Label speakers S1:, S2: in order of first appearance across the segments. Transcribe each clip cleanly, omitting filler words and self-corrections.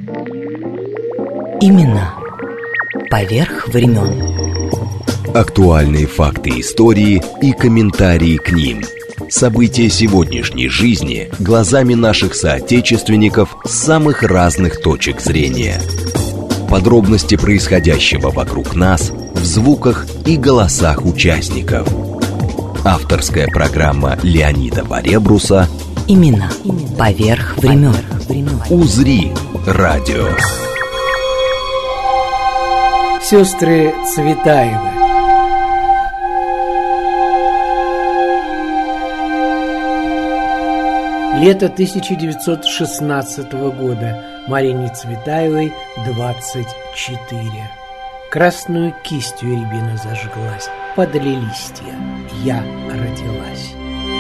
S1: Имена поверх времен.
S2: Актуальные факты истории и комментарии к ним. События сегодняшней жизни глазами наших соотечественников с самых разных точек зрения. Подробности происходящего вокруг нас в звуках и голосах участников. Авторская программа Леонида Баребруса
S1: Имена поверх времен.
S2: «Узри радио».
S3: Сестры Цветаевы. Лето 1916 года. Марине Цветаевой 24. Красную кистью рябина зажглась, подали листья. Я родилась.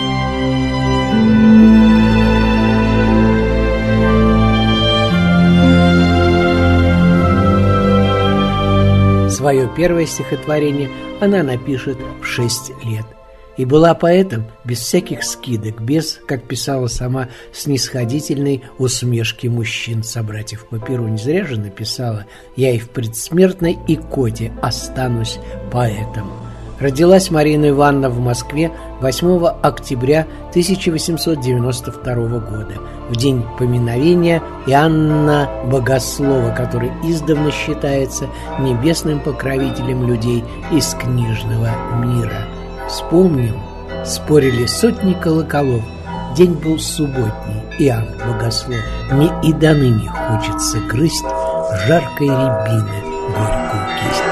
S3: Свое первое стихотворение она напишет в 6 лет. И была поэтом без всяких скидок, без, как писала сама, снисходительной усмешки мужчин-собратьев по перу. Не зря же написала: «Я и в предсмертной икоте останусь поэтом». Родилась Марина Ивановна в Москве 8 октября 1892 года, в день поминовения Иоанна Богослова, который издавна считается небесным покровителем людей из книжного мира. Вспомним, спорили сотни колоколов. День был субботний, Иоанн Богослов. Мне и до ныне хочется грызть жаркой рябины горькую кисть.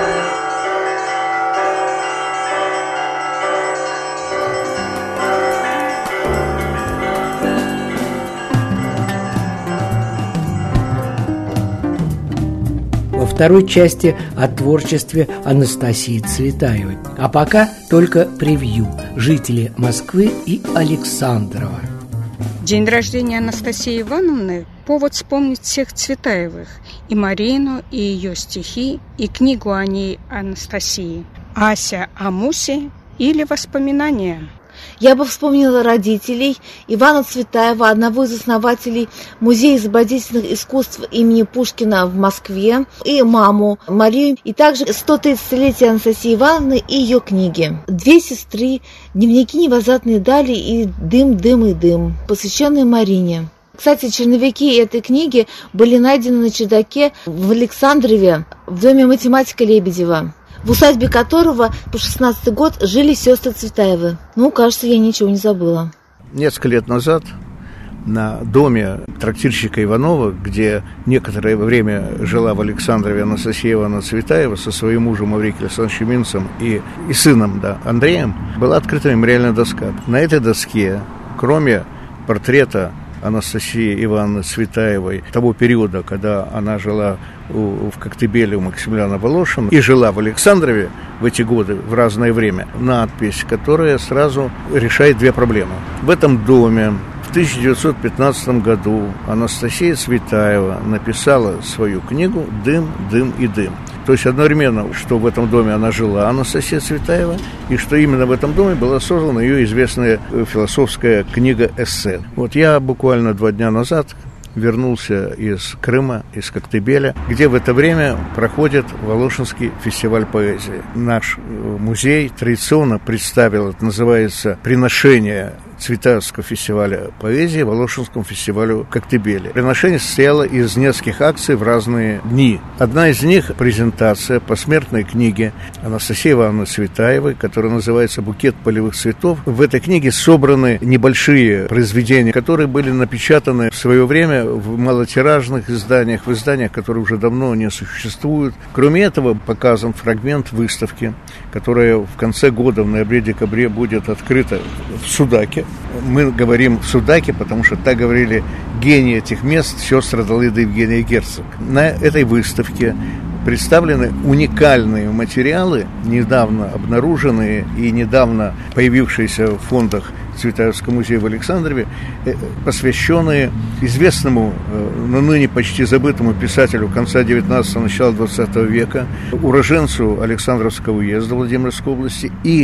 S3: Во второй части о творчестве Анастасии Цветаевой. А пока только превью. Жители Москвы и Александрова.
S4: День рождения Анастасии Ивановны – повод вспомнить всех Цветаевых. И Марину, и ее стихи, и книгу о ней Анастасии. Ася о Мусе или воспоминания.
S5: Я бы вспомнила родителей Ивана Цветаева, одного из основателей Музея изобразительных искусств имени Пушкина в Москве, и маму Марию, и также 130-летие Анастасии Ивановны и ее книги. «Две сестры», «Дневники невозвратной дали» и «Дым, дым и дым», посвященные Марине. Кстати, черновики этой книги были найдены на чердаке в Александрове в доме математика Лебедева, в усадьбе которого по 16-й год жили сестры Цветаевы. Ну, кажется, я ничего не забыла.
S6: Несколько лет назад на доме трактирщика Иванова, где некоторое время жила в Александрове Анастасия Ивановна Цветаева со своим мужем Маврикием Александровичем Минцем и сыном Андреем, была открыта мемориальная доска. На этой доске, кроме портрета Анастасии Ивановны Цветаевой того периода, когда она жила в Коктебеле у Максимилиана Волошина и жила в Александрове в эти годы, в разное время, надпись, которая сразу решает две проблемы. В этом доме в 1915 году Анастасия Цветаева написала свою книгу «Дым, дым и дым». То есть одновременно, что в этом доме она жила, Анастасия Цветаева, и что именно в этом доме была создана ее известная философская книга «Эссе». Вот я буквально 2 дня назад вернулся из Крыма, из Коктебеля, где в это время проходит Волошинский фестиваль поэзии. Наш музей традиционно представил, это называется «Приношение Цветаевского фестиваля поэзии Волошинскому фестивалю в Коктебеле». Приношение состояло из нескольких акций в разные дни. Одна из них – презентация посмертной книги Анастасии Ивановны Цветаевой, которая называется «Букет полевых цветов». В этой книге собраны небольшие произведения, которые были напечатаны в свое время в малотиражных изданиях, в изданиях, которые уже давно не существуют. Кроме этого, показан фрагмент выставки, которая в конце года, в ноябре-декабре, будет открыта в Судаке. Мы говорим в Судаке, потому что так говорили гении этих мест, сестры Адалида и Евгения Герцог. На этой выставке представлены уникальные материалы, недавно обнаруженные и недавно появившиеся в фондах Цветаевского музея в Александрове, посвященные известному, но ныне почти забытому писателю конца 19-го, начала 20 века, уроженцу Александровского уезда Владимирской области и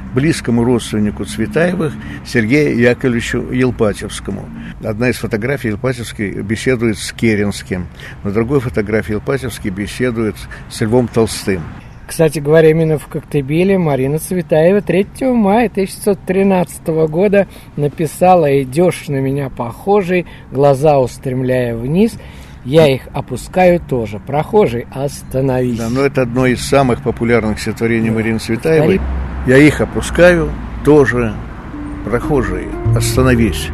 S6: близкому родственнику Цветаевых Сергею Яковлевичу Елпатевскому. Одна из фотографий Елпатевский беседует с Керенским, на другой фотографии Елпатевский беседует с Львом Толстым.
S3: Кстати говоря, именно в Коктебеле Марина Цветаева 3 мая 1913 года написала: «Идешь на меня похожий, глаза устремляя вниз, я их опускаю тоже. Прохожий, остановись».
S6: Да, но это одно из самых популярных стихотворений Марины Цветаевой. «Я их опускаю тоже, прохожий, остановись».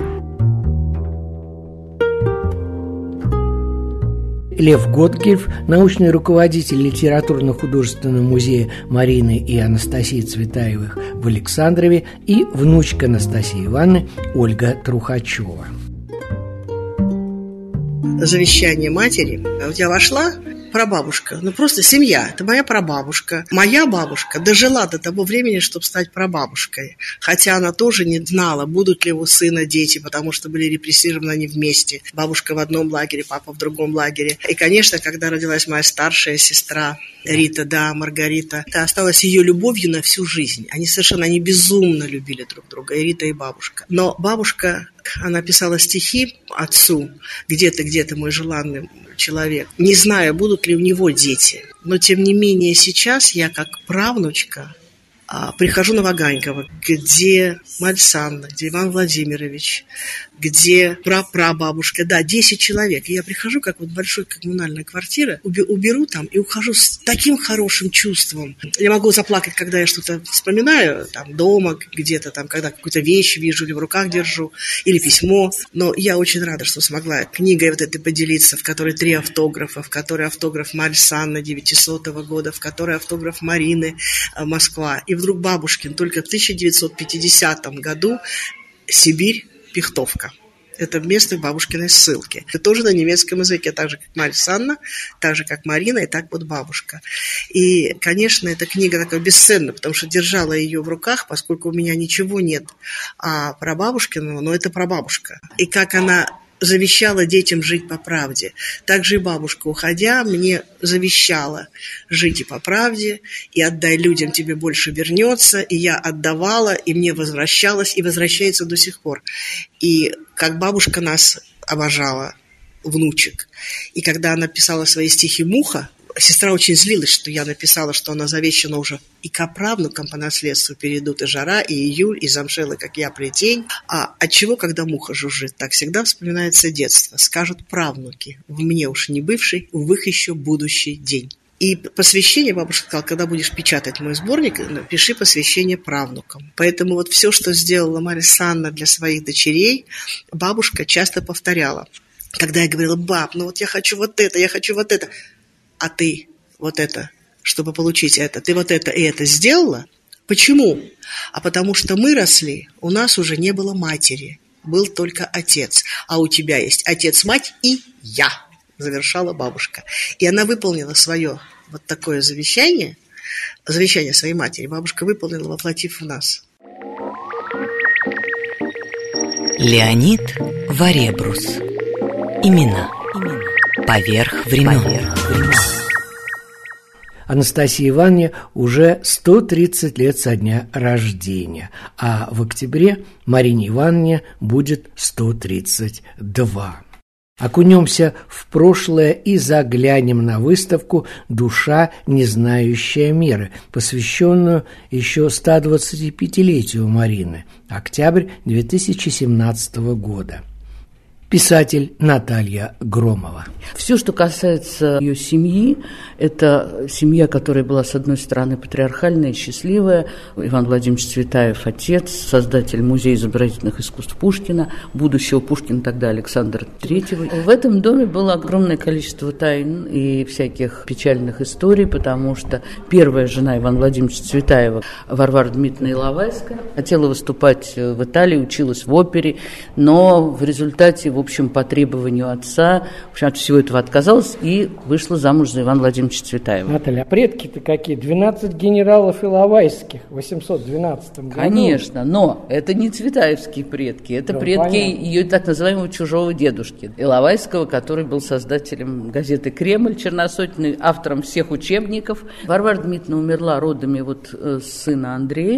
S3: Лев Готгельф, научный руководитель литературно-художественного музея Марины и Анастасии Цветаевых в Александрове, и внучка Анастасии Ивановны Ольга Трухачева.
S7: Завещание матери. Вот я вошла, прабабушка, просто семья, это моя прабабушка. Моя бабушка дожила до того времени, чтобы стать прабабушкой. Хотя она тоже не знала, будут ли у сына дети, потому что были репрессированы они вместе. Бабушка в одном лагере, папа в другом лагере. И, конечно, когда родилась моя старшая сестра Рита, Маргарита, это осталось ее любовью на всю жизнь. Они безумно любили друг друга, и Рита, и бабушка. Но бабушка, она писала стихи отцу: «Где-то мой желанный человек», не зная, будут ли у него дети. Но, тем не менее, сейчас я, как правнучка, прихожу на Ваганькова, где Марья Александровна, где Иван Владимирович, где прапрабабушка, 10 человек. И я прихожу, как большая коммунальная квартира, уберу там и ухожу с таким хорошим чувством. Я могу заплакать, когда я что-то вспоминаю, дома где-то, когда какую-то вещь вижу или в руках держу, или письмо. Но я очень рада, что смогла книгой этой поделиться, в которой 3 автографа, в которой автограф Марьи Александровны 900 года, в которой автограф Марины, Москва. И вдруг бабушкин только в 1950 году Сибирь, Пихтовка. Это место бабушкиной ссылки. Это тоже на немецком языке, так же, как Марья Александровна, так же, как Марина, и так вот бабушка. И, конечно, эта книга такая бесценна, потому что держала ее в руках, поскольку у меня ничего нет про бабушкину, но это прабабушка. И как она завещала детям жить по правде. Также и бабушка, уходя, мне завещала: жить и по правде, и отдай людям, тебе больше вернется. И я отдавала, и мне возвращалось, и возвращается до сих пор. И как бабушка нас обожала, внучек. И когда она писала свои стихи «Муха», сестра очень злилась, что я написала, что она завещана уже и к правнукам по наследству перейдут и Жара, и Июль, и Замшелы, как я, Плетень. А отчего, когда муха жужжит, так всегда вспоминается детство. Скажут правнуки: в мне уж не бывший, в их еще будущий день. И посвящение, бабушка сказала: когда будешь печатать мой сборник, напиши посвящение правнукам. Поэтому вот все, что сделала Марья Александровна для своих дочерей, бабушка часто повторяла. Когда я говорила: баб, я хочу вот это, я хочу вот это. А ты вот это, чтобы получить это, ты вот это и это сделала? Почему? А потому что мы росли, у нас уже не было матери, был только отец. А у тебя есть отец, мать и я, завершала бабушка. И она выполнила свое вот такое завещание своей матери. Бабушка выполнила, воплотив в нас.
S1: Леонид Варебрус. Имена. Поверх времен.
S3: Анастасии Ивановне уже 130 лет со дня рождения, а в октябре Марине Ивановне будет 132. Окунемся в прошлое и заглянем на выставку «Душа, не знающая меры», посвященную еще 125-летию Марины, октябрь 2017 года. Писатель Наталья Громова.
S8: Все, что касается ее семьи, это семья, которая была, с одной стороны, патриархальная и счастливая. Иван Владимирович Цветаев, отец, создатель Музея изобразительных искусств Пушкина, будущего Пушкина тогда Александра III. В этом доме было огромное количество тайн и всяких печальных историй, потому что первая жена Ивана Владимировича Цветаева, Варвара Дмитриевна Иловайская, хотела выступать в Италии, училась в опере, но в результате, в общем, по требованию отца, в общем, от всего этого отказалась и вышла замуж за Ивана Владимировича Цветаева.
S3: Наталья, а предки-то какие? 12 генералов Иловайских в 812 году.
S8: Конечно, но это не цветаевские предки, это предки понятно. Ее так называемого чужого дедушки Иловайского, который был создателем газеты «Кремль» черносотенной, автором всех учебников. Варвара Дмитриевна умерла родами сына Андрея.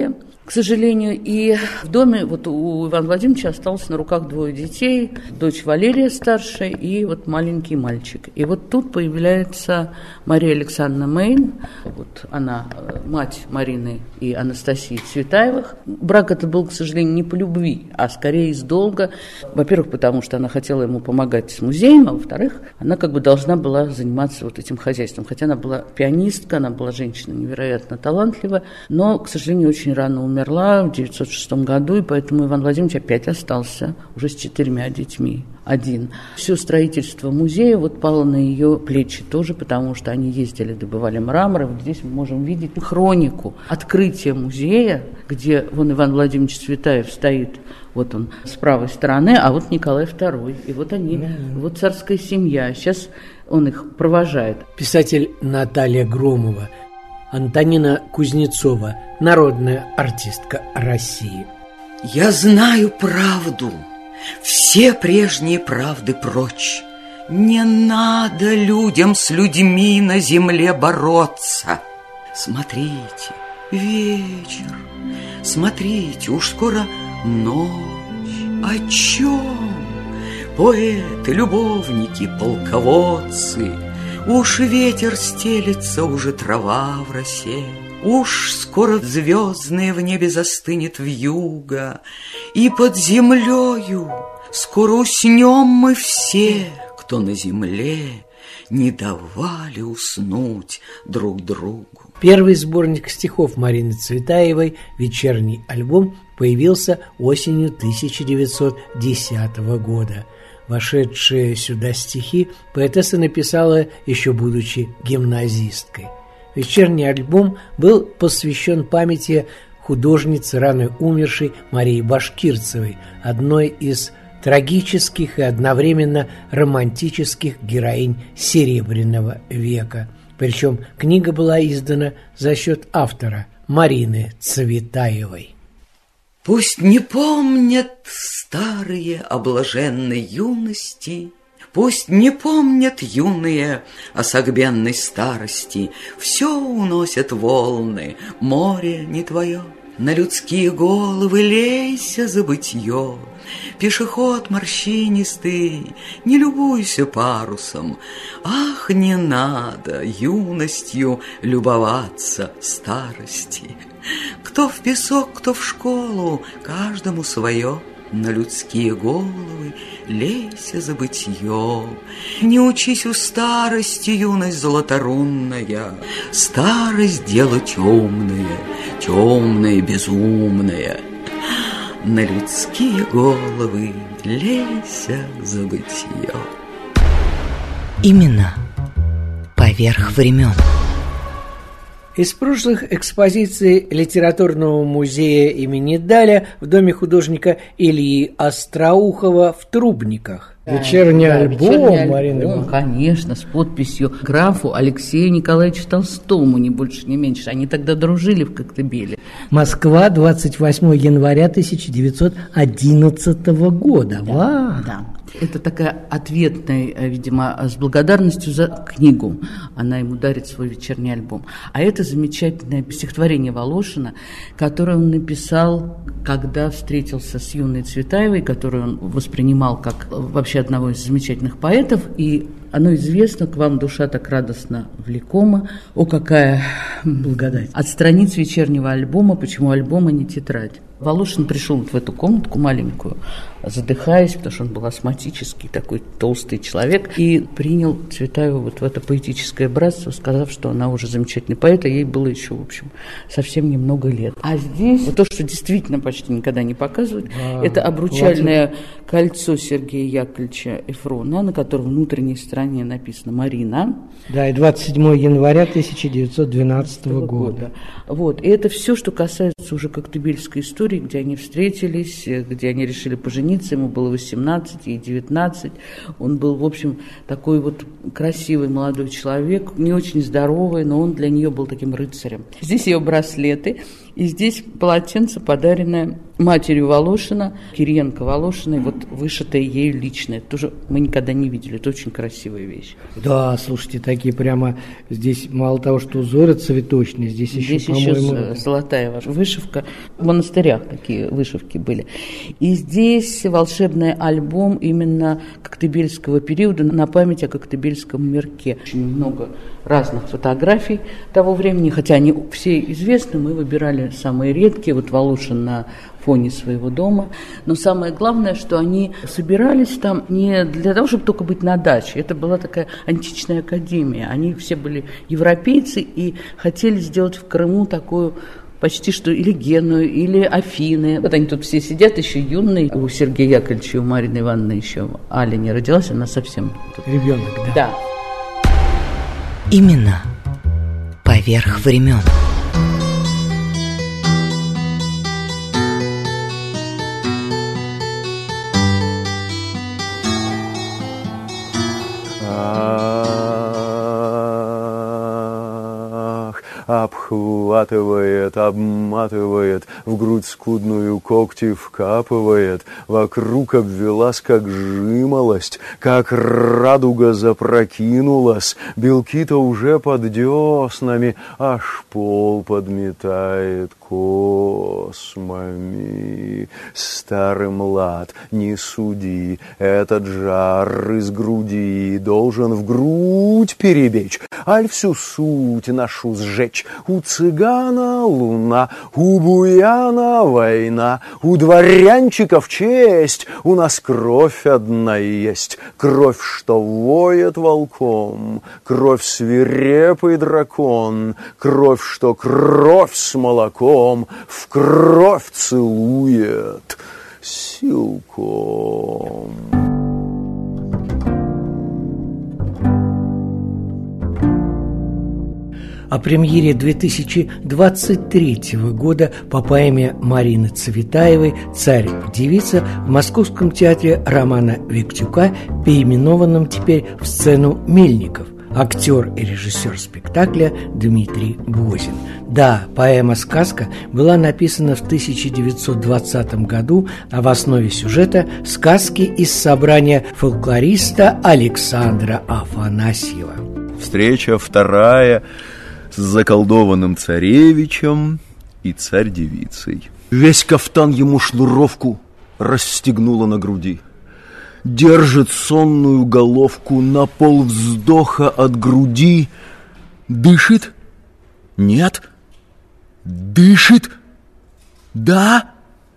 S8: к сожалению. И в доме вот у Ивана Владимировича осталось на руках 2 детей. Дочь Валерия старшая и вот маленький мальчик. И вот тут появляется Мария Александровна Мейн. Вот она мать Марины и Анастасии Цветаевых. Брак это был, к сожалению, не по любви, а скорее из долга. Во-первых, потому что она хотела ему помогать с музеем, а во-вторых, она как бы должна была заниматься вот этим хозяйством. Хотя она была пианистка, она была женщина невероятно талантливая, но, к сожалению, очень рано умерла в 1906 году, и поэтому Иван Владимирович опять остался уже с 4 детьми. Один. Все строительство музея вот пало на ее плечи тоже, потому что они ездили, добывали мрамор. И вот здесь мы можем видеть хронику открытия музея, где вон Иван Владимирович Цветаев стоит, вот он с правой стороны, а вот Николай II. И вот они, вот царская семья. Сейчас он их провожает.
S3: Писатель Наталья Громова, Антонина Кузнецова, народная артистка России.
S9: Я знаю правду. Все прежние правды прочь. Не надо людям с людьми на земле бороться. Смотрите, вечер, смотрите, уж скоро ночь. О чем? Поэты, любовники, полководцы. Уж ветер стелется, уже трава в росе. Уж скоро звездное в небе застынет вьюга, и под землею скоро уснем мы все, кто на земле не давали уснуть друг другу.
S3: Первый сборник стихов Марины Цветаевой «Вечерний альбом» появился осенью 1910 года. Вошедшие сюда стихи поэтесса написала еще будучи гимназисткой. «Вечерний альбом» был посвящен памяти художницы, рано умершей Марии Башкирцевой, одной из трагических и одновременно романтических героинь Серебряного века. Причем книга была издана за счет автора Марины Цветаевой.
S9: Пусть не помнят старые о блаженной юности, пусть не помнят юные о согбенной старости. Все уносят волны, море не твое. На людские головы лейся забытье. Пешеход морщинистый, не любуйся парусом. Ах, не надо юностью любоваться старости. Кто в песок, кто в школу, каждому свое. На людские головы лейся забытье. Не учись у старости, юность золоторунная. Старость дело темное, темное, безумное. На людские головы лейся забытье.
S1: Имена поверх времен.
S3: Из прошлых экспозиций Литературного музея имени Даля в доме художника Ильи Остроухова в Трубниках.
S8: Вечерний альбом, Марина, конечно, с подписью графу Алексею Николаевичу Толстому, ни больше, ни меньше. Они тогда дружили в Коктебеле.
S3: Москва, 28 января 1911 года.
S8: Да. Это такая ответная, видимо, с благодарностью за книгу. Она ему дарит свой вечерний альбом. А это замечательное стихотворение Волошина, которое он написал, когда встретился с юной Цветаевой, которую он воспринимал как вообще одного из замечательных поэтов. И оно известно, к вам душа так радостно влекома. О, какая благодать. От страниц вечернего альбома, почему альбом, а не тетрадь. Волошин пришел вот в эту комнатку маленькую, задыхаясь, потому что он был астматический, такой толстый человек, и принял Цветаеву вот в это поэтическое братство, сказав, что она уже замечательный поэт, а ей было еще, в общем, совсем немного лет. А здесь вот то, что действительно почти никогда не показывают, это обручальное кольцо Сергея Яковлевича Эфрона, на котором внутренней стороне написано «Марина».
S3: Да, и 27 января 1912 года.
S8: Вот, и это все, что касается уже коктебельской истории, где они встретились, где они решили пожениться, ему было 18 и 19, он был, в общем, такой вот красивый молодой человек, не очень здоровый, но он для нее был таким рыцарем. Здесь ее браслеты, И здесь полотенце, подаренное матерью Волошина, Кириенко Волошиной, вот вышитое ею лично. Это тоже мы никогда не видели, это очень красивая вещь.
S3: Да, слушайте, такие прямо здесь мало того, что узоры цветочные, здесь еще, по-моему...
S8: золотая вышивка. В монастырях такие вышивки были. И здесь волшебный альбом именно коктебельского периода на память о коктебельском мирке. Очень много разных фотографий того времени, хотя они все известны, мы выбирали самые редкие. Вот Волошин на фоне своего дома. Но самое главное, что они собирались там не для того, чтобы только быть на даче. Это была такая античная академия. Они все были европейцы и хотели сделать в Крыму такую почти что или Геную, или Афины. Вот они тут все сидят, еще юные. У Сергея Яковлевича, у Марины Ивановны еще Аля не родилась, она совсем...
S3: Ребенок, да.
S8: Да.
S1: Именно поверх времен.
S10: Обхватывает, обматывает, в грудь скудную когти вкапывает, вокруг обвелась, как жимолость, как радуга запрокинулась, белки-то уже под деснами, аж пол подметает космами. Старый млад, не суди, этот жар из груди должен в грудь перебечь, аль всю суть нашу сжечь. У цыгана луна, у буяна война, у дворянчиков честь, у нас кровь одна есть, кровь, что воет волком, кровь свирепый дракон, кровь, что кровь с молоком в кровь целует силком.
S3: О премьере 2023 года по поэме Марины Цветаевой «Царь-девица» в Московском театре Романа Виктюка, переименованном теперь в сцену «Мельников». Актер и режиссер спектакля Дмитрий Бозин. Да, поэма-сказка была написана в 1920 году, а в основе сюжета сказки из собрания фольклориста Александра Афанасьева.
S10: Встреча вторая с заколдованным царевичем и царь-девицей. Весь кафтан ему шнуровку расстегнула на груди. Держит сонную головку на полвздоха от груди. Дышит? Нет? Дышит? Да?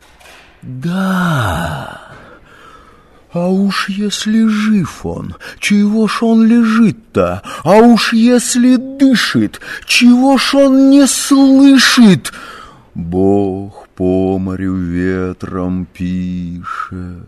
S10: Да. А уж если жив он, чего ж он лежит-то? А уж если дышит, чего ж он не слышит? Бог по морю ветром пишет.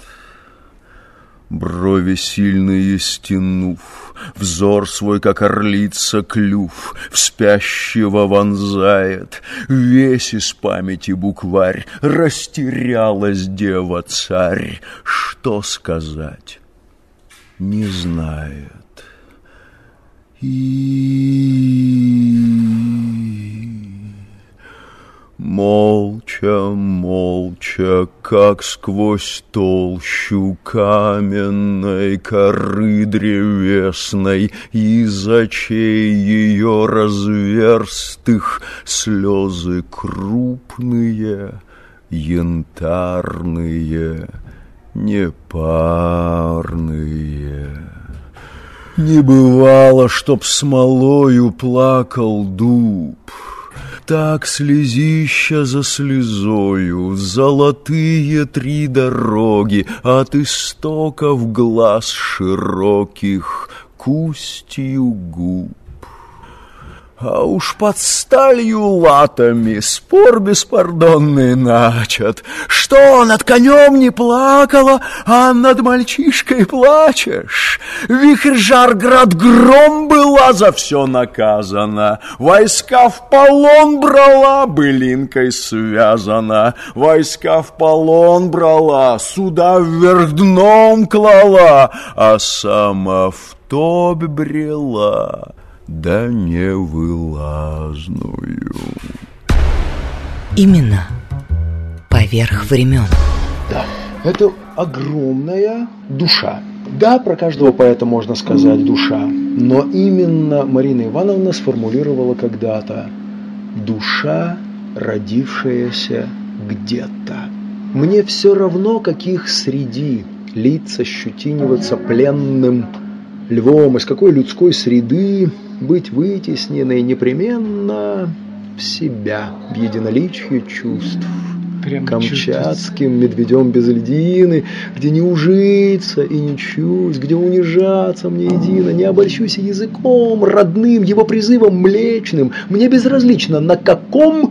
S10: Брови сильные стянув, взор свой, как орлица, клюв, в спящего вонзает. Весь из памяти букварь, растерялась дева-царь. Что сказать? Не знает. Молча, молча, как сквозь толщу каменной коры древесной, из очей ее разверстых слезы крупные, янтарные, непарные. Не бывало, чтоб смолою плакал дуб. Так слезища за слезою, золотые три дороги от истоков глаз широких к устью губ. А уж под сталью латами спор беспардонный начат. Что, над конем не плакала, а над мальчишкой плачешь? Вихрь, жар, град, гром была за все наказана. Войска в полон брала, былинкой связана. Войска в полон брала, суда вверх дном клала, а сама в топь брела, да невылазную.
S1: Имена поверх времен.
S11: Да, это огромная душа. Да, про каждого поэта можно сказать душа, но именно Марина Ивановна сформулировала когда-то: душа, родившаяся где-то. Мне все равно, каких среди лиц ощетиниваться пленным львом, из какой людской среды быть вытесненной непременно в себя, в единоличие чувств. Камчатским медведем без льдины, где не ужиться и не чуть, где унижаться мне едино, не обольщусь языком родным, его призывом млечным, мне безразлично, на каком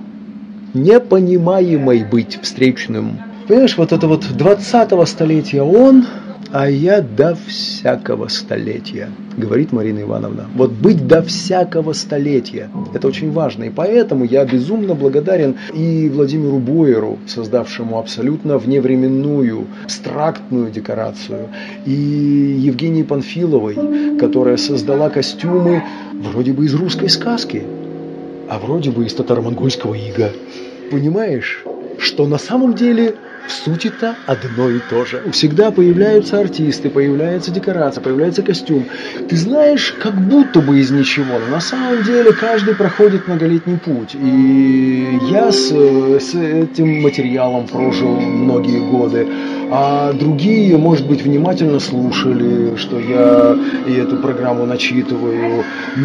S11: непонимаемой быть встречным. Понимаешь, вот это вот 20-го столетия он, а я до всякого столетия, говорит Марина Ивановна. Вот быть до всякого столетия, это очень важно. И поэтому я безумно благодарен и Владимиру Бойеру, создавшему абсолютно вневременную, абстрактную декорацию, и Евгении Панфиловой, которая создала костюмы вроде бы из русской сказки, а вроде бы из татаро-монгольского ига. Понимаешь, что на самом деле в сути-то одно и то же. Всегда появляются артисты, появляется декорация, появляется костюм. Ты знаешь, как будто бы из ничего, но на самом деле каждый проходит многолетний путь. И я с этим материалом прожил многие годы, а другие, может быть, внимательно слушали, что я и эту программу начитываю.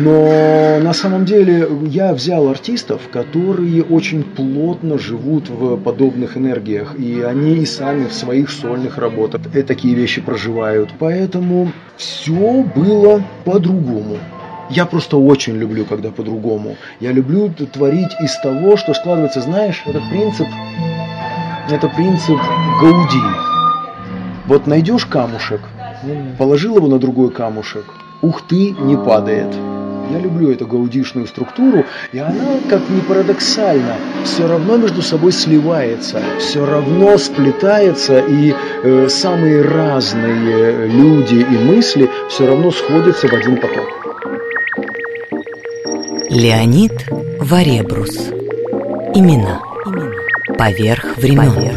S11: Но на самом деле я взял артистов, которые очень плотно живут в подобных энергиях, и они и сами в своих сольных работах такие вещи проживают. Поэтому все было по-другому. Я просто очень люблю, когда по-другому. Я люблю творить из того, что складывается. Знаешь, это принцип Гауди. Вот найдешь камушек, положил его на другой камушек, ух ты, не падает. Я люблю эту гаудишную структуру, и она, как ни парадоксально, все равно между собой сливается, все равно сплетается, и самые разные люди и мысли все равно сходятся в один поток.
S1: Леонид Варебрус. Имена поверх времен.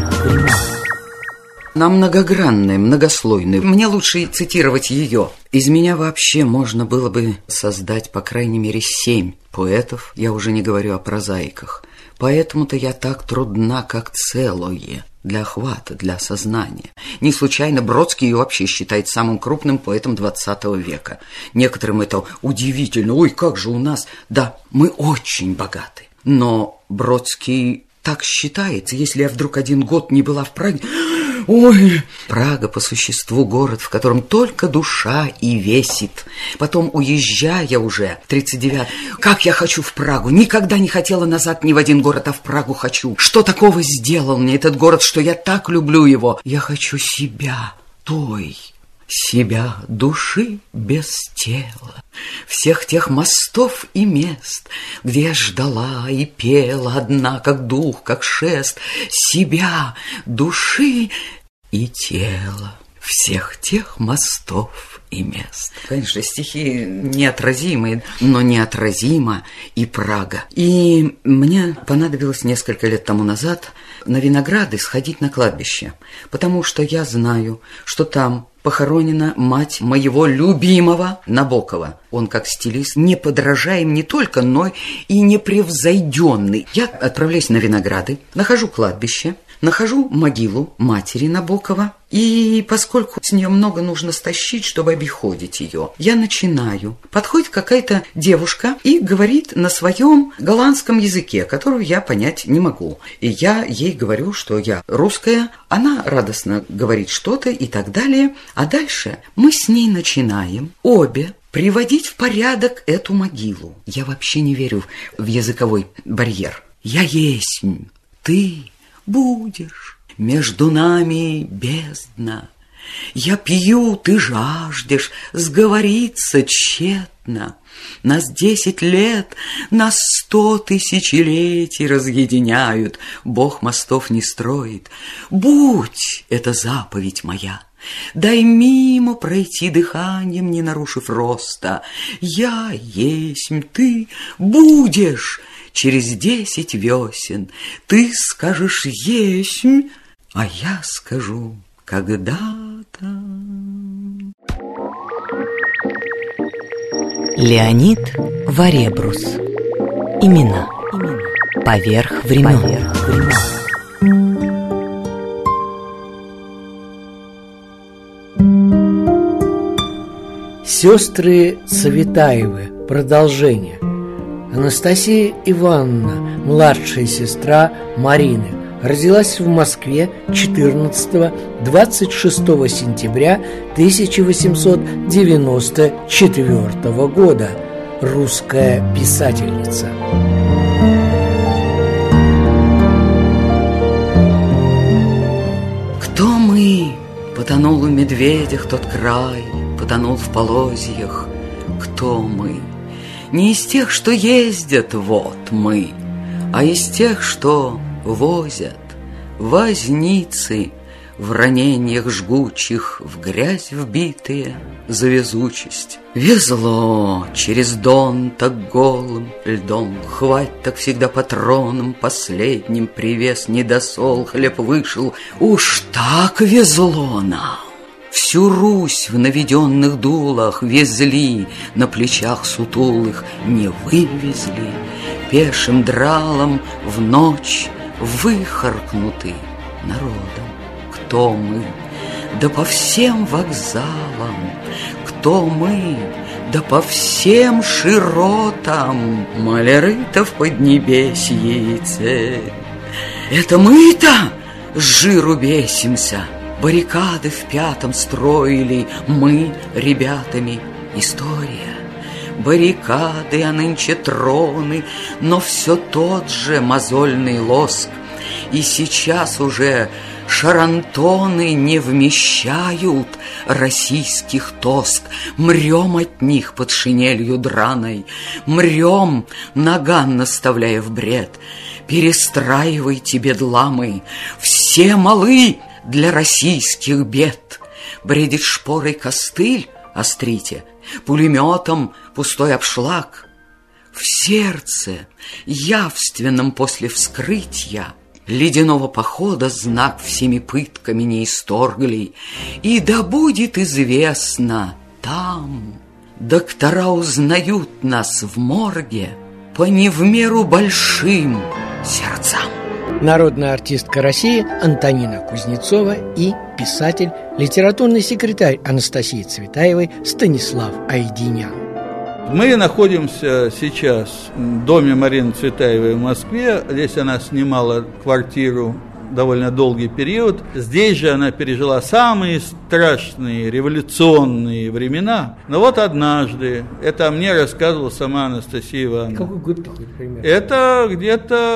S9: Она многогранная, многослойная. Мне лучше цитировать ее. Из меня вообще можно было бы создать, по крайней мере, 7 поэтов. Я уже не говорю о прозаиках. Поэтому-то я так трудна, как целое, для охвата, для сознания. Не случайно Бродский ее вообще считает самым крупным поэтом 20 века. Некоторым это удивительно. Ой, как же у нас... Да, мы очень богаты. Но Бродский так считается. Если я вдруг один год не была в Праге... Ой, Прага по существу город, в котором только душа и весит. Потом, уезжая уже, 39, как я хочу в Прагу. Никогда не хотела назад ни в один город, а в Прагу хочу. Что такого сделал мне этот город, что я так люблю его? Я хочу себя, себя, души без тела, всех тех мостов и мест, где я ждала и пела одна, как дух, как шест, себя, души и тела, всех тех мостов и мест. Конечно, стихи неотразимые, но неотразима и Прага. И мне понадобилось несколько лет тому назад на Винограды сходить на кладбище, потому что я знаю, что там похоронена мать моего любимого Набокова. Он как стилист неподражаем не только, но и непревзойденный. Я отправляюсь на Винограды, нахожу кладбище, нахожу могилу матери Набокова, и поскольку с нее много нужно стащить, чтобы обиходить ее, я начинаю. Подходит какая-то девушка и говорит на своем голландском языке, которую я понять не могу. И я ей говорю, что я русская, она радостно говорит что-то и так далее. А дальше мы с ней начинаем обе приводить в порядок эту могилу. Я вообще не верю в языковой барьер. Я есть, ты будешь, между нами бездна. Я пью, ты жаждешь, сговориться тщетно. Нас 10 лет, нас 100 тысячелетий разъединяют. Бог мостов не строит. Будь, это заповедь моя. Дай мимо пройти дыханием, не нарушив роста. Я есть, ты будешь, через 10 весен ты скажешь «есмь», а я скажу «когда-то».
S1: Леонид Варебрус. Имена. Поверх времен.
S3: Сестры Цветаевы. Продолжение. Анастасия Ивановна, младшая сестра Марины, родилась в Москве 14-26 сентября 1894 года. Русская писательница.
S9: Кто мы? Потонул в медведях тот край, потонул в полозьях. Кто мы? Не из тех, что ездят, вот мы, а из тех, что возят. Возницы в ранениях жгучих, в грязь вбитые за везучесть. Везло через дон так голым льдом, хвать так всегда патроном последним привез недосол, хлеб вышел. Уж так везло нам. Всю Русь в наведенных дулах везли, на плечах сутулых не вывезли. Пешим дралом в ночь выхаркнуты народом. Кто мы? Да по всем вокзалам. Кто мы? Да по всем широтам. Маляры-то в Поднебесьице. Это мы-то с жиру бесимся. Баррикады в 5-м строили мы ребятами. История. Баррикады, а нынче троны, но все тот же мозольный лоск. И сейчас уже шарантоны не вмещают российских тоск. Мрем от них под шинелью драной, мрем, наган наставляя в бред. Перестраивайте, бедламы, все малы для российских бед. Бредит шпорой костыль, острите, пулеметом пустой обшлаг. В сердце, явственном после вскрытия ледяного похода, знак всеми пытками не исторгли. И да будет известно, там доктора узнают нас в морге по не в меру большим сердцам.
S3: Народная артистка России Антонина Кузнецова и писатель, литературный секретарь Анастасии Цветаевой Станислав Айдинян.
S12: Мы находимся сейчас в доме Марины Цветаевой в Москве. Здесь она снимала квартиру довольно долгий период. Здесь же она пережила самые страшные революционные времена. Но вот однажды, это мне рассказывала сама Анастасия Ивановна.
S3: Какой год такой, примерно?
S12: Это где-то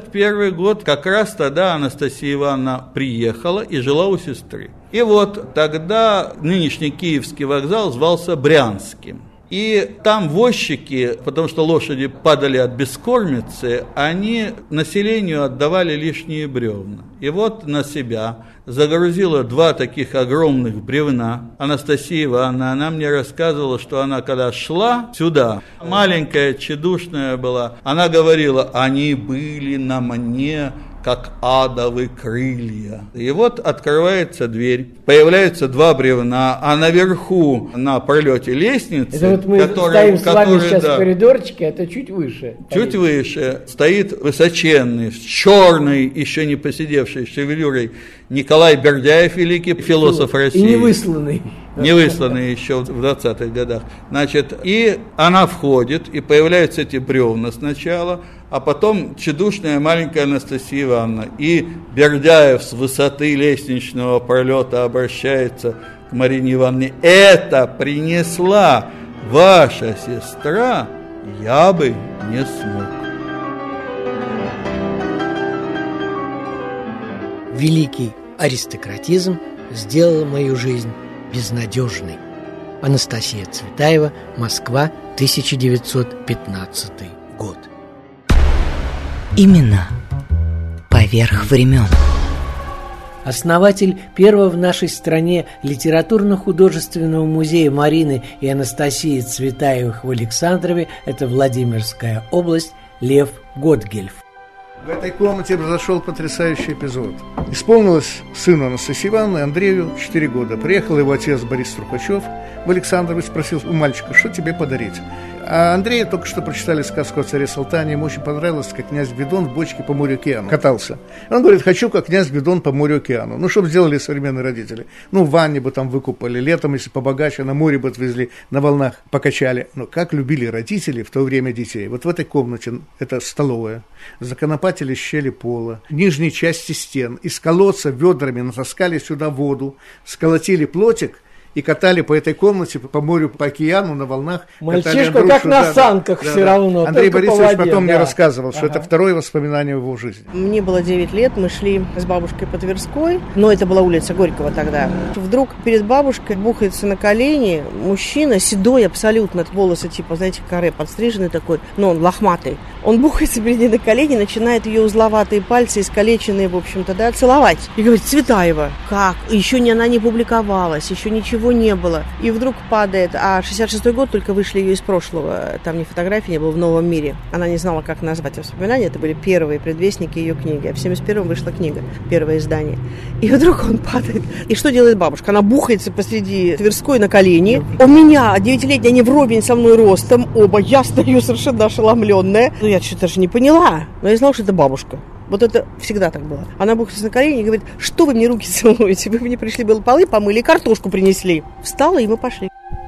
S12: 21 год. Как раз тогда Анастасия Ивановна приехала и жила у сестры. И вот тогда нынешний Киевский вокзал звался Брянским. И там возчики, потому что лошади падали от бескормицы, они населению отдавали лишние бревна. И вот на себя загрузила 2 таких огромных бревна. Анастасия Ивановна, она мне рассказывала, что она когда шла сюда, маленькая, тщедушная была, она говорила, они были на мне как адовы крылья. И вот открывается дверь, появляются 2 бревна, а наверху, на пролете лестницы,
S3: это вот мы стоим с вами сейчас в коридорчике, это чуть выше.
S12: Чуть выше стоит высоченный, с черной, еще не поседевшей шевелюрой Николай Бердяев, великий философ России.
S3: И невысланный.
S12: Невысланный еще в 20-х годах. Значит, и она входит, и появляются эти бревна сначала, а потом тщедушная маленькая Анастасия Ивановна. И Бердяев с высоты лестничного пролета обращается к Марине Ивановне. Это принесла ваша сестра, я бы не смог.
S3: Великий аристократизм сделал мою жизнь безнадежной. Анастасия Цветаева, Москва, 1915 год.
S1: Имена. Поверх времен.
S3: Основатель первого в нашей стране литературно-художественного музея Марины и Анастасии Цветаевых в Александрове, это Владимирская область, Лев Готгельф.
S6: В этой комнате произошел потрясающий эпизод. Исполнилось сыну Анастасии Ивановны, Андрею, 4 года. Приехал его отец Борис Трухачев в Александрово и спросил у мальчика, что тебе подарить. А Андрею только что прочитали сказку о царе Салтане. Ему очень понравилось, как князь Гвидон в бочке по морю-океану катался. Он говорит, хочу, как князь Гвидон по морю-океану. Ну, что бы сделали современные родители? Ну, в ванне бы там выкупали, летом, если побогаче, на море бы отвезли, на волнах покачали. Но как любили родители в то время детей. Вот в этой комнате, это столовая, законопатили щели пола, нижней части стен, из колодца ведрами натаскали сюда воду, сколотили плотик и катали по этой комнате, по морю, по океану, на волнах.
S3: Мальчишка как на санках все равно.
S6: Андрей Борисович потом мне рассказывал, что это второе воспоминание в его жизни.
S13: Мне было 9 лет, мы шли с бабушкой по Тверской, но это была улица Горького тогда. Вдруг перед бабушкой бухается на колени мужчина, седой абсолютно, волосы типа, знаете, каре, подстриженный такой, но он лохматый. Он бухается перед ней на колени, начинает ее узловатые пальцы, искалеченные, в общем-то, да, целовать. И говорит, Цветаева, как? Еще она не публиковалась, еще ничего не было. И вдруг падает, а 66-й год, только вышли ее из прошлого, там ни фотографии не было, в новом мире. Она не знала, как назвать воспоминания, это были первые предвестники ее книги. А в 71-м вышла книга, первое издание. И вдруг он падает. И что делает бабушка? Она бухается посреди Тверской на колени. У меня 9-летняя, они вровень со мной ростом, оба, я стою совершенно ошеломленная. Ну, я что-то даже не поняла, но я знала, что это бабушка. Вот это всегда так было. Она бухается на колени и говорит, что вы мне руки целуете? Вы мне пришли, было полы помыли, и картошку принесли. Встала, и мы пошли.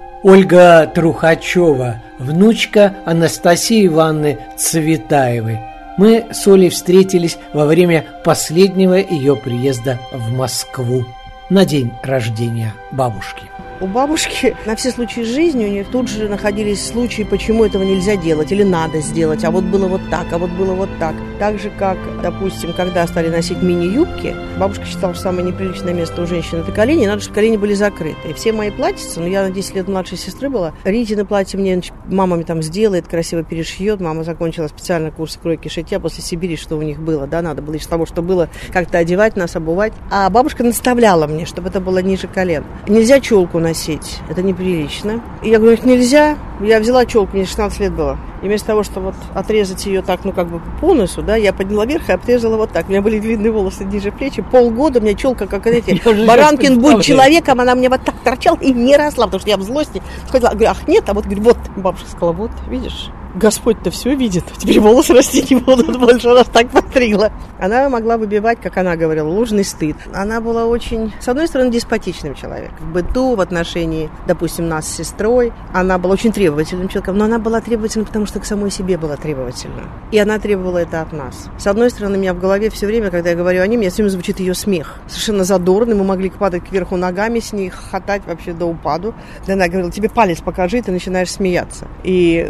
S3: Ольга Трухачева, внучка Анастасии Ивановны Цветаевой. Мы с Олей встретились во время последнего ее приезда в Москву на день рождения бабушки.
S13: У бабушки на все случаи жизни у нее тут же находились случаи, почему этого нельзя делать или надо сделать, а вот было вот так, а вот было вот так. Так же, как, допустим, когда стали носить мини-юбки, бабушка считала, что самое неприличное место у женщины – это колени, надо, чтобы колени были закрыты. И все мои платьица, я на 10 лет младшей сестры была, Ритины платье мне мама там сделает, красиво перешьет, мама закончила специальный курс кройки шитья после Сибири, что у них было, да, надо было из того, что было, как-то одевать нас, обувать. А бабушка наставляла мне, чтобы это было ниже колен. Нельзя челку носить, это неприлично. И я говорю, нельзя. Я взяла челку, мне 16 лет было. И вместо того, чтобы вот отрезать ее так, по носу, да, я подняла вверх и обрезала вот так. У меня были длинные волосы ниже плечи. Полгода у меня челка, как эти, Баранкин, будь человеком, она мне вот так торчала и не росла, потому что я в злости сходила. Говорю, ах, нет, а вот, говорю, вот. Бабушка сказала, вот, видишь, Господь-то все видит, теперь волосы расти не будут больше, раз так постригла. Она могла выбивать, как она говорила, ложный стыд. Она была очень, с одной стороны, деспотичным человеком. В быту, в отношении, допустим, нас с сестрой. Она была очень требовательным человеком, но она была требовательна, потому что к самой себе была требовательна. И она требовала это от нас. С одной стороны, у меня в голове все время, когда я говорю о ней, у меня все время звучит ее смех. Совершенно задорный, мы могли падать кверху ногами с ней, хохотать вообще до упаду. Она говорила, тебе палец покажи, и ты начинаешь смеяться. И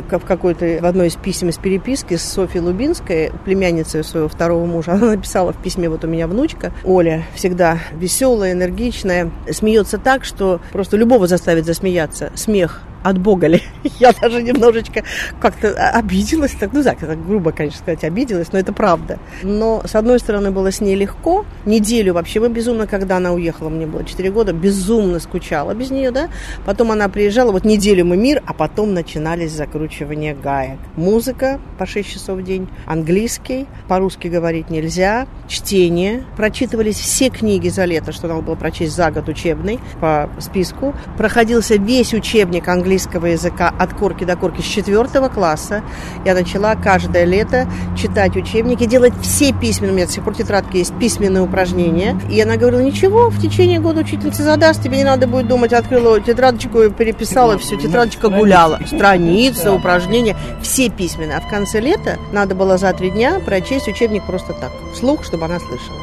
S13: в одной из писем из переписки с Софьей Лубинской, племянницей своего второго мужа, она написала в письме, вот у меня внучка, Оля, всегда веселая, энергичная, смеется так, что просто любого заставит засмеяться. Смех от Бога ли? Я даже немножечко как-то обиделась, так грубо, конечно, сказать, обиделась, но это правда. Но, с одной стороны, было с ней легко. Неделю вообще мы безумно, когда она уехала, мне было 4 года, безумно скучала без нее, да. Потом она приезжала, вот неделю мы мир, а потом начинались закручивания гаек. Музыка по 6 часов в день, английский, по-русски говорить нельзя, чтение. Прочитывались все книги за лето, что надо было прочесть за год учебный по списку. Проходился весь учебник английского языка от корки до корки с 4 класса. Я начала каждое лето читать учебники, делать все письменные, у меня до сих пор тетрадки есть, письменные упражнения. И она говорила, ничего, в течение года учительница задаст, тебе не надо будет думать, открыла тетрадочку, переписала, все, тетрадочка гуляла. Страницы, упражнения, все письменные. А в конце лета надо было за 3 дня прочесть учебник просто так, вслух, чтобы она слышала.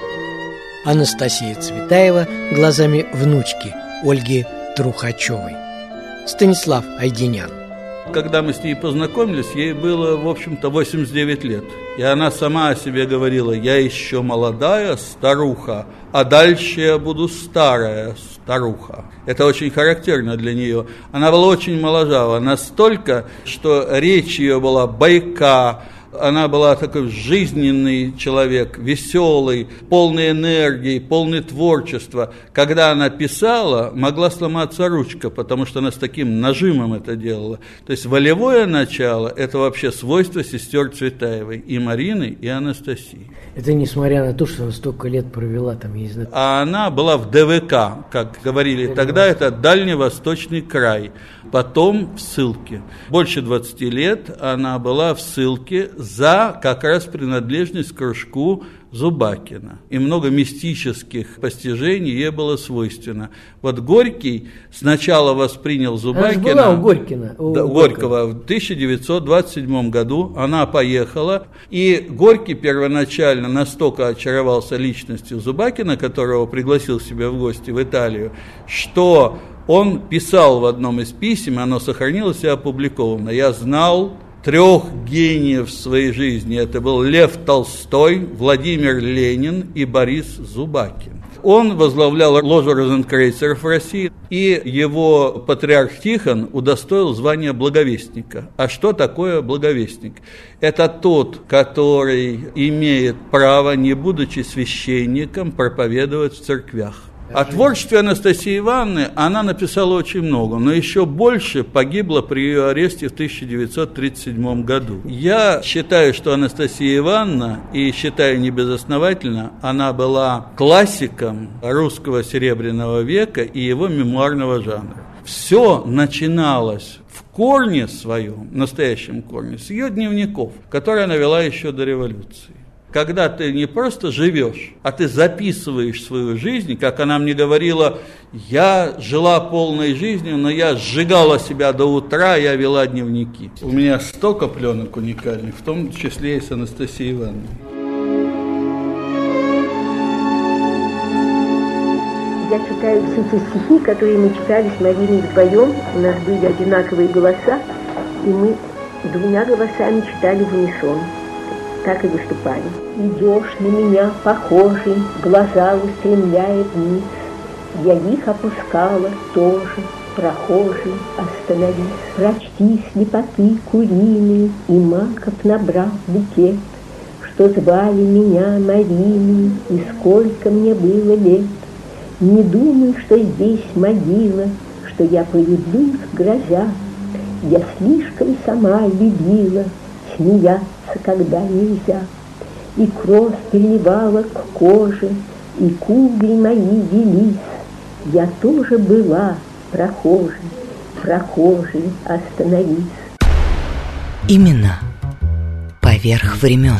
S3: Анастасия Цветаева глазами внучки Ольги Трухачевой. Станислав Айденян.
S12: Когда мы с ней познакомились, ей было, в общем-то, 89 лет. И она сама о себе говорила, я еще молодая старуха, а дальше я буду старая старуха. Это очень характерно для нее. Она была очень моложава, настолько, что речь ее была бойка, Она была такой жизненный человек, веселый, полный энергии, полный творчества. Когда она писала, могла сломаться ручка, потому что она с таким нажимом это делала. То есть волевое начало – это вообще свойство сестер Цветаевой, и Марины, и Анастасии.
S3: Это несмотря на то, что она столько лет провела там, я не знаю.
S12: А она была в ДВК, как говорили тогда, это Дальневосточный край. Потом в ссылке. Больше 20 лет она была в ссылке за как раз принадлежность к кружку Зубакина. И много мистических постижений ей было свойственно. Вот Горький сначала воспринял Зубакина.
S3: Она была у Горькина.
S12: У Горького. В 1927 году она поехала, и Горький первоначально настолько очаровался личностью Зубакина, которого пригласил себя в гости в Италию, что он писал в одном из писем, оно сохранилось и опубликовано: «Я знал 3 гениев в своей жизни. Это был Лев Толстой, Владимир Ленин и Борис Зубакин». Он возглавлял ложу розенкрейцеров в России, и его патриарх Тихон удостоил звания благовестника. А что такое благовестник? Это тот, который имеет право, не будучи священником, проповедовать в церквях. О творчестве Анастасии Ивановны она написала очень много, но еще больше погибла при ее аресте в 1937 году. Я считаю, что Анастасия Ивановна, и считаю небезосновательно, она была классиком русского Серебряного века и его мемуарного жанра. Все начиналось в корне своем, настоящем корне, с ее дневников, которые она вела еще до революции. Когда ты не просто живешь, а ты записываешь свою жизнь, как она мне говорила: я жила полной жизнью, но я сжигала себя до утра, я вела дневники. У меня столько пленок уникальных, в том числе и с Анастасией Ивановной.
S14: Я читаю все те стихи, которые мы читали с Мариной вдвоем. У нас были одинаковые голоса, и мы 2 голосами читали в унисон. Так и выступали. Идешь на меня похожий, глаза устремляя вниз. Я их опускала тоже, прохожий, остановись. Прочти слепоты куриные, и маков набрав букет, что звали меня Мариной, и сколько мне было лет. Не думай, что здесь могила, что я появлюсь грозя. Я слишком сама любила смеяться, когда нельзя. И кровь приливала к коже, и кудри мои велись. Я тоже была прохожей, прохожей, остановись.
S1: Имена поверх времен.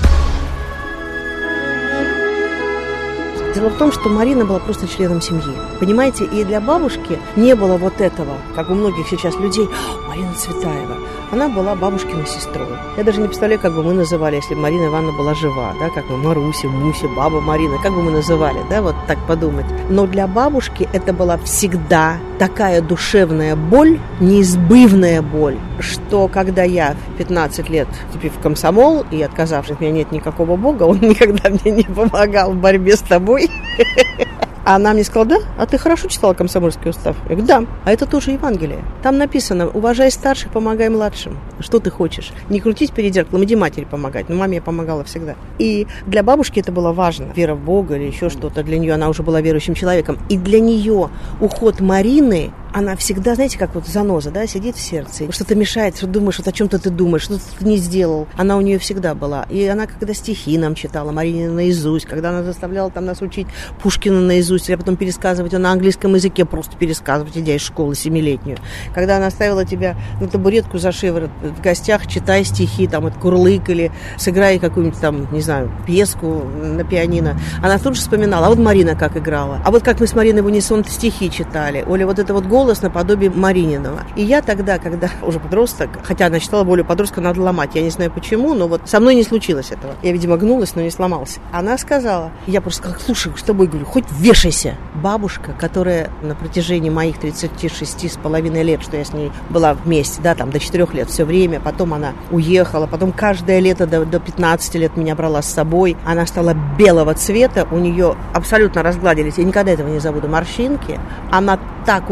S13: Дело в том, что Марина была просто членом семьи. Понимаете, и для бабушки не было вот этого, как у многих сейчас людей: Марина Цветаева. Она была бабушкиной сестрой. Я даже не представляю, как бы мы называли, если бы Марина Ивановна была жива, да, как мы Маруся, Муся, баба Марина, как бы мы называли, да, вот так подумать. Но для бабушки это была всегда такая душевная боль, неизбывная боль, что когда я в 15 лет, вступив в комсомол и отказавшись, от меня нет никакого Бога, он никогда мне не помогал в борьбе с тобой. А она мне сказала: да, а ты хорошо читала комсомольский устав? Я говорю: да, а это тоже Евангелие. Там написано: уважай старших, помогай младшим. Что ты хочешь? Не крутись перед зеркалом, иди матери помогать. Но маме я помогала всегда. И для бабушки это было важно. Вера в Бога или еще что-то. Для нее она уже была верующим человеком. И для нее уход Марины, она всегда, знаете, как вот заноза, да, сидит в сердце. Что-то мешает, что думаешь, вот о чем-то ты думаешь, что ты не сделал. Она у нее всегда была. И она, когда стихи нам читала, Марине наизусть, когда она заставляла там нас учить Пушкина наизусть, а потом пересказывать ее на английском языке, просто пересказывать, идя из школы 7-летнюю. Когда она ставила тебя на табуретку за шиворот в гостях, читай стихи, там, это курлык, или сыграй какую-нибудь там, не знаю, пьеску на пианино, она тут же вспоминала: а вот Марина как играла, а вот как мы с Мариной в унисон стихи читали, или вот это вот голос наподобие Марининого. И я тогда, когда уже подросток, хотя она считала, более подростка надо ломать, я не знаю почему, но вот со мной не случилось этого. Я, видимо, гнулась, но не сломалась. Она сказала, я просто сказала: слушай, с тобой, говорю, хоть вешайся. Бабушка, которая на протяжении моих 36,5 лет, что я с ней была вместе, да, там до 4 лет все время, потом она уехала, потом каждое лето до 15 лет меня брала с собой, она стала белого цвета, у нее абсолютно разгладились, я никогда этого не забуду, морщинки, она так ударила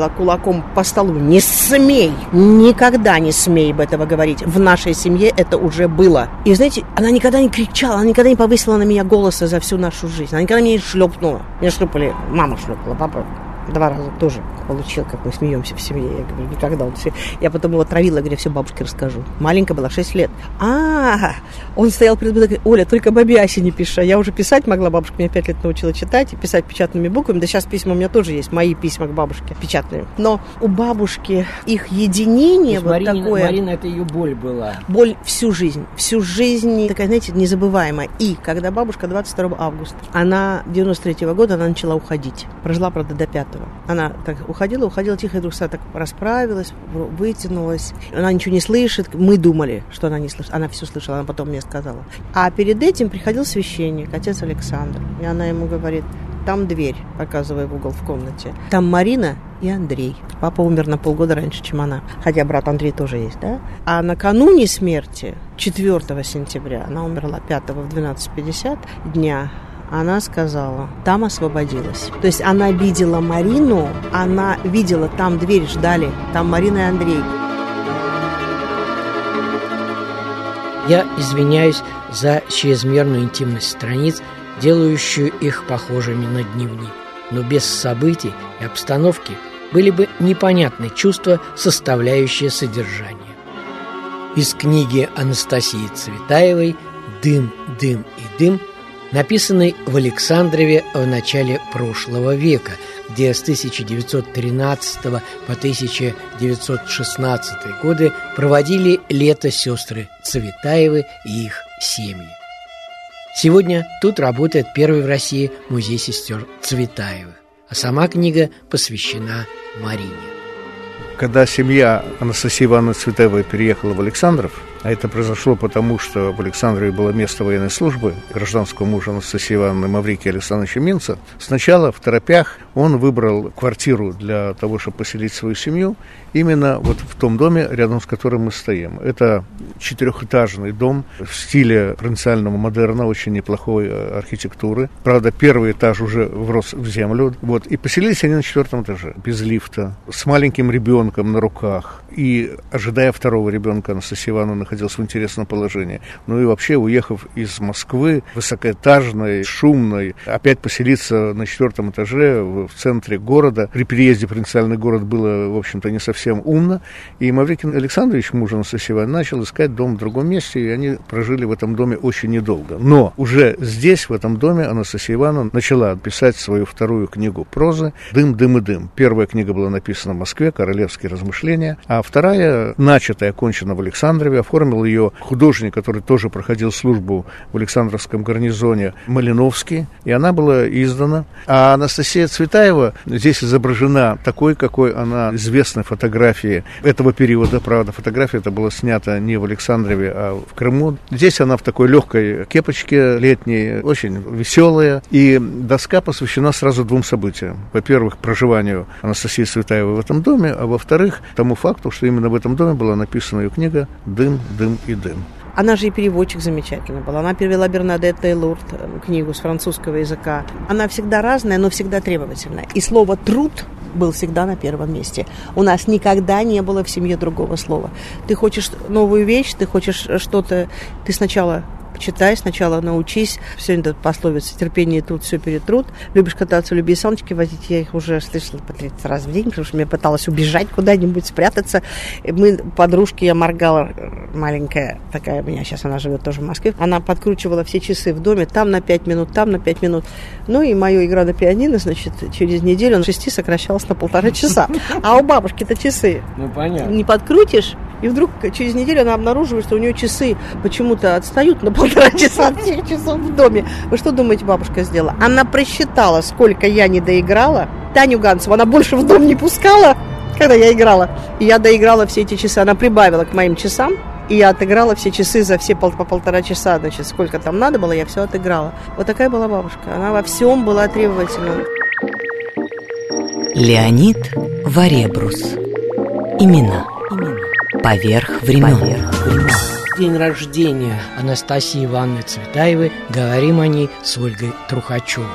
S13: ударила кулаком по столу. Не смей! Никогда не смей об этого говорить. В нашей семье это уже было. И знаете, она никогда не кричала, она никогда не повысила на меня голоса за всю нашу жизнь. Она никогда меня не шлепнула. Меня шлепали, мама шлепала, папа 2 раза тоже получил, как мы смеемся в семье. Я говорю, никогда. Я потом его травила, говорю, все бабушке расскажу. Маленькая была, 6 лет. Он стоял перед мной, говорит, Оля, только бабе Асе не пиши. Я уже писать могла, бабушка меня 5 лет научила читать и писать печатными буквами. Да сейчас письма у меня тоже есть, мои письма к бабушке печатные. Но у бабушки их единение вот такое.
S3: Марина, это ее боль была.
S13: Боль всю жизнь, такая, знаете, незабываемая. И когда бабушка 22 августа, она 93-го года, она начала уходить. Прожила, правда, до 5-го. Она так уходила тихо, и вдруг так расправилась, вытянулась. Она ничего не слышит. Мы думали, что она не слышит. Она все слышала, она потом мне сказала. А перед этим приходил священник, отец Александр. И она ему говорит, там дверь, показывая в угол в комнате. Там Марина и Андрей. Папа умер на полгода раньше, чем она. Хотя брат Андрей тоже есть, да? А накануне смерти, 4 сентября, она умерла 5-го в 12:50 дня, она сказала, там освободилась. То есть она видела Марину, она видела, там дверь ждали, там Марина и Андрей.
S3: Я извиняюсь за чрезмерную интимность страниц, делающую их похожими на дневник. Но без событий и обстановки были бы непонятны чувства, составляющие содержание. Из книги Анастасии Цветаевой «Дым, дым и дым», написанный в Александрове в начале прошлого века, где с 1913 по 1916 годы проводили лето сестры Цветаевы и их семьи. Сегодня тут работает первый в России музей сестер Цветаевых, а сама книга посвящена Марине.
S6: Когда семья Анастасии Ивановны Цветаевой переехала в Александров, а это произошло потому, что в Александрове было место военной службы гражданского мужа Анастасии Ивановны Маврикия Александровича Минца, сначала в торопях он выбрал квартиру для того, чтобы поселить свою семью, именно вот в том доме, рядом с которым мы стоим. Это 4-этажный дом в стиле провинциального модерна, очень неплохой архитектуры. Правда, первый этаж уже врос в землю. Вот. И поселились они на 4-м этаже, без лифта, с маленьким ребенком на руках. И, ожидая второго ребенка, Анастасия Ивановна находилась в интересном положении. Ну и вообще, уехав из Москвы, высокоэтажной, шумной, опять поселиться на 4-м этаже в центре города. При переезде в провинциальный город было, в общем-то, не совсем умно. И Маврикий Александрович, муж Анастасии Ивановны, начал искать дом в другом месте, и они прожили в этом доме очень недолго. Но уже здесь, в этом доме, Анастасия Ивановна начала писать свою вторую книгу прозы «Дым, дым и дым». Первая книга была написана в Москве, «Королевские размышления», а вторая, начатая, окончена в Александрове, оформил ее художник, который тоже проходил службу в Александровском гарнизоне, Малиновский, и она была издана. А Анастасия Цветаева здесь изображена такой, какой она известна в фотографии этого периода. Правда, фотография эта была снята не в Александрове, а в Крыму. Здесь она в такой легкой кепочке летней, очень веселая. И доска посвящена сразу 2 событиям. Во-первых, проживанию Анастасии Цветаевой в этом доме, а во-вторых, тому факту, что именно в этом доме была написана ее книга «Дым, дым и дым».
S13: Она же и переводчик замечательный был. Она перевела Бернадетта и Лурд книгу с французского языка. Она всегда разная, но всегда требовательная. И слово «труд» был всегда на первом месте. У нас никогда не было в семье другого слова. Ты хочешь новую вещь, ты хочешь что-то, ты сначала читай, сначала научись. Сегодня тут пословица «терпение и труд все перетрут». Любишь кататься, люби саночки возить. Я их уже слышала по 30 раз в день, потому что я пыталась убежать куда-нибудь, спрятаться. Мы, подружки, я моргала, маленькая такая у меня, сейчас она живет тоже в Москве. Она подкручивала все часы в доме, там на 5 минут, там на 5 минут. Ну и моя игра на пианино, значит, через неделю на 6 сокращалась на 1,5 часа. А у бабушки-то часы.
S3: Ну, понятно.
S13: Не подкрутишь, и вдруг через неделю она обнаруживает, что у нее часы почему-то отстают на 1,5 часа от всех часов в доме. Вы что думаете, бабушка сделала? Она просчитала, сколько я не доиграла. Таню Гансову она больше в дом не пускала, когда я играла. И я доиграла все эти часы. Она прибавила к моим часам. И я отыграла все часы за все по 1,5 часа. Значит, сколько там надо было, я все отыграла. Вот такая была бабушка. Она во всем была требовательна.
S1: Леонид Варебрус. Имена. Поверх времен.
S3: День рождения Анастасии Ивановны Цветаевой говорим о ней с Ольгой Трухачевой.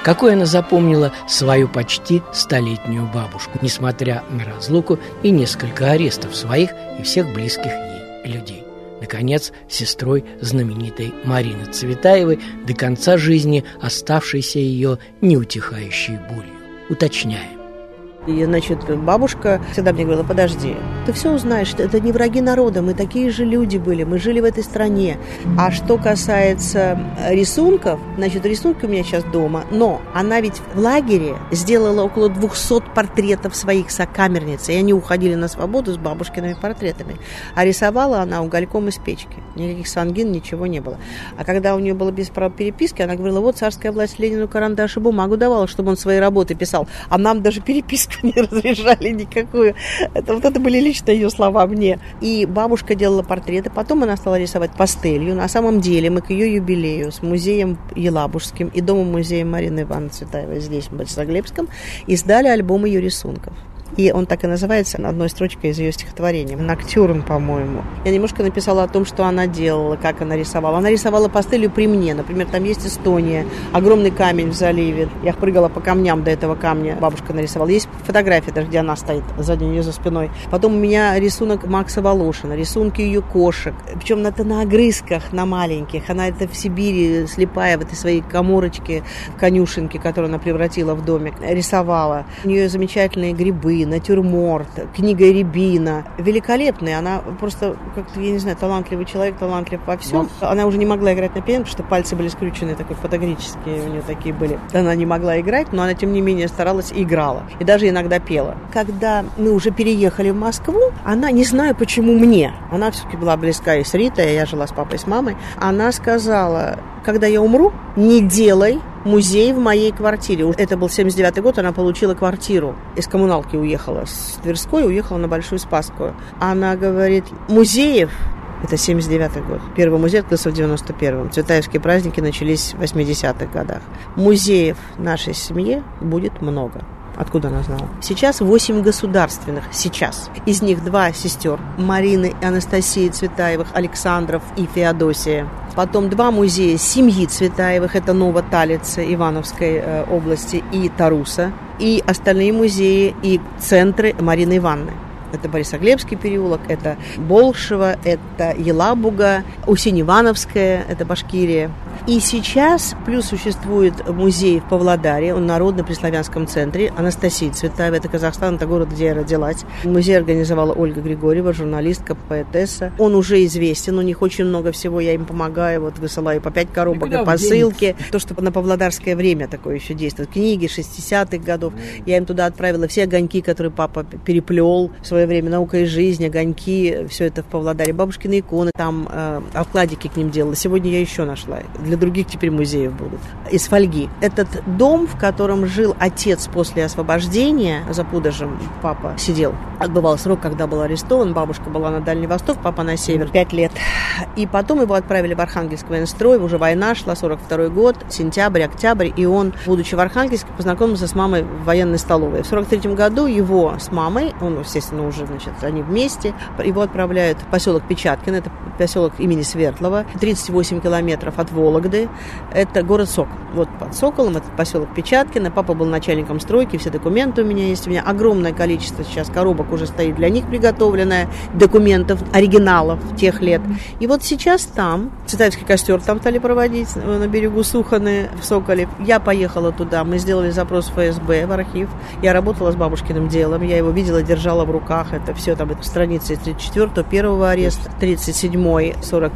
S3: какой она запомнила свою почти столетнюю бабушку, несмотря на разлуку и несколько арестов своих и всех близких ей людей. Наконец, сестрой знаменитой Марины Цветаевой, до конца жизни оставшейся ее неутихающей болью. Уточняем.
S13: И, значит, бабушка всегда мне говорила: подожди, ты все узнаешь, это не враги народа, мы такие же люди были, мы жили в этой стране. А что касается рисунков, значит, рисунки у меня сейчас дома, но она ведь в лагере сделала около 200 портретов своих сокамерниц, и они уходили на свободу с бабушкиными портретами. А рисовала она угольком из печки, никаких сангин, ничего не было. А когда у нее было без права переписки, она говорила: вот царская власть Ленину карандаш и бумагу давала, чтобы он свои работы писал, а нам даже переписку не разрешали никакую. Это были лично ее слова мне. И бабушка делала портреты, потом она стала рисовать пастелью. На самом деле мы к ее юбилею с музеем Елабужским и домом-музеем Марины Ивановны Цветаевой здесь, в Борисоглебском, издали альбом ее рисунков. И он так и называется, одной строчкой из ее стихотворения. «Ноктюрн», по-моему. Я немножко написала о том, что она делала, как она рисовала. Она рисовала пастелью при мне. Например, там есть Эстония, огромный камень в заливе. Я прыгала по камням до этого камня. Бабушка нарисовала. Есть фотография даже, где она стоит, сзади нее за спиной. Потом у меня рисунок Макса Волошина, рисунки ее кошек. Причем это на огрызках, на маленьких. Она это в Сибири, слепая, в этой своей каморочке, в конюшенке, которую она превратила в домик, рисовала. У нее замечательные грибы, натюрморт, книга Рябина. Великолепная. Она просто, как-то, я не знаю, талантливый человек, талантлив во всем. Она уже не могла играть на пианино, потому что пальцы были скрючены, такой фотографические у нее такие были. Она не могла играть, но она, тем не менее, старалась и играла. И даже иногда пела. Когда мы уже переехали в Москву, она, не знаю почему мне, она все-таки была близка и с Ритой, я жила с папой, с мамой, она сказала: когда я умру, не делай музей в моей квартире. Это был 79-й год, она получила квартиру. Из коммуналки уехала с Тверской, уехала на Большую Спасскую. Она говорит: музеев, это 79-й год, первый музей открылся в 91-м. Цветаевские праздники начались в 80-х годах. Музеев нашей семье будет много. Откуда она знала? Сейчас 8 государственных. Сейчас. Из них 2 сестер. Марины и Анастасии Цветаевых, Александров и Феодосия. Потом 2 музея семьи Цветаевых. Это Новоталица Ивановской области и Таруса. И остальные музеи и центры Марины Ивановны. Это Борисоглебский переулок, это Болшево, это Елабуга, Усень-Ивановская, это Башкирия. И сейчас плюс существует музей в Павлодаре, он народный при славянском центре, Анастасии Цветаевой, это Казахстан, это город, где я родилась. Музей организовала Ольга Григорьева, журналистка, поэтесса. Он уже известен, у них очень много всего, я им помогаю, вот высылаю по 5 коробок и посылки. То, что на павлодарское время такое еще действует. Книги 60-х годов. Я им туда отправила все огоньки, которые папа переплел в свое время, «Наука и жизнь», огоньки, все это в Павлодаре. Бабушкины иконы, там обкладики к ним делала. Сегодня я еще нашла. Для других теперь музеев будут. Из фольги. Этот дом, в котором жил отец после освобождения, за Пудожем папа сидел. Отбывал срок, когда был арестован. Бабушка была на Дальний Восток, папа на север. 5 лет. И потом его отправили в Архангельск военстрой. Уже война шла, 42-й год, сентябрь, октябрь. И он, будучи в Архангельске, познакомился с мамой в военной столовой. В 43-м году его с мамой, он, естественно, уже, значит, они вместе, его отправляют в поселок Печаткино, это поселок имени Свердлова, 38 километров от Вологды. Это город Сокол. Вот под Соколом, это поселок Печаткино. Папа был начальником стройки, все документы у меня есть. У меня огромное количество сейчас коробок уже стоит для них приготовленное, документов, оригиналов тех лет. И вот сейчас там, Цветаевский костер там стали проводить на берегу Суханы в Соколе. Я поехала туда, мы сделали запрос в ФСБ, в архив. Я работала с бабушкиным делом, я его видела, держала в руках. Это все там, это страницы 34-го, первого ареста, 37-й,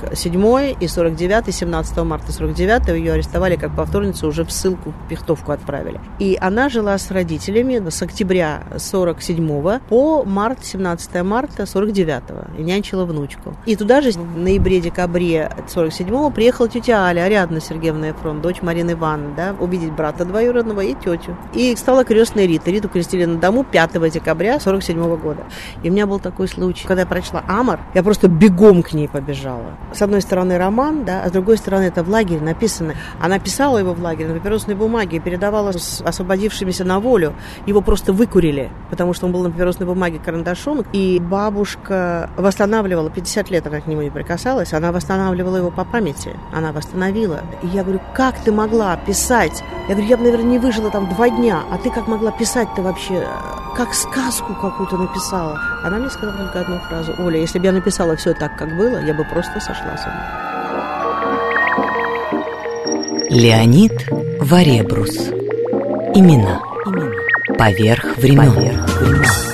S13: 47-й и 49-й, 17 марта 49-го ее арестовали как повторницу, уже в ссылку, в Пихтовку отправили. И она жила с родителями с октября 47-го по март, 17 марта 49-го и нянчила внучку. И туда же в ноябре-декабре 47-го приехала тетя Аля, Ариадна Сергеевна Эфрон, дочь Марины Ивановны, да, увидеть брата двоюродного и тетю. И стала крестной Рита. Риту крестили на дому 5 декабря 47-го года. И у меня был такой случай, когда я прочла «Амор», я просто бегом к ней побежала. С одной стороны роман, да, а с другой стороны это в лагере лагере написаны. Она писала его в лагере на папиросной бумаге и передавала с освободившимися на волю. Его просто выкурили, потому что он был на папиросной бумаге карандашом. И бабушка восстанавливала, 50 лет она к нему не прикасалась, она восстанавливала его по памяти. Она восстановила. И я говорю, как ты могла писать? Я говорю, я бы, наверное, не выжила там 2 дня. А ты как могла писать-то вообще? Как сказку какую-то написала. Она мне сказала только одну фразу. Оля, если бы я написала все так, как было, я бы просто сошла с ума.
S1: Леонид Варебрус. Имена. Поверх времен.